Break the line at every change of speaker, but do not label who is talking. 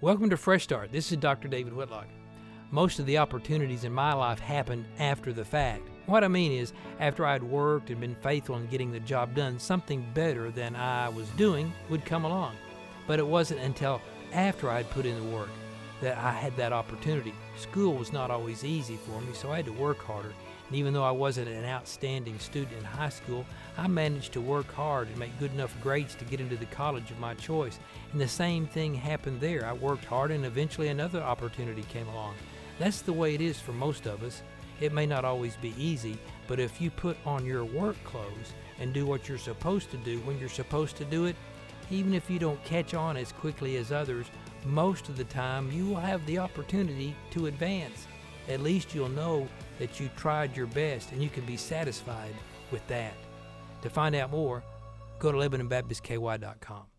Welcome to Fresh Start. This is Dr. David Whitlock. Most of the opportunities in my life happened after the fact. What I mean is, after I'd worked and been faithful in getting the job done, something better than I was doing would come along. But it wasn't until after I'd put in the work that I had that opportunity. School was not always easy for me, so I had to work harder. And even though I wasn't an outstanding student in high school, I managed to work hard and make good enough grades to get into the college of my choice. And the same thing happened there. I worked hard and eventually another opportunity came along. That's the way it is for most of us. It may not always be easy, but if you put on your work clothes and do what you're supposed to do when you're supposed to do it, even if you don't catch on as quickly as others, most of the time you will have the opportunity to advance. At least you'll know that you tried your best and you can be satisfied with that. To find out more, go to LebanonBaptistKY.com.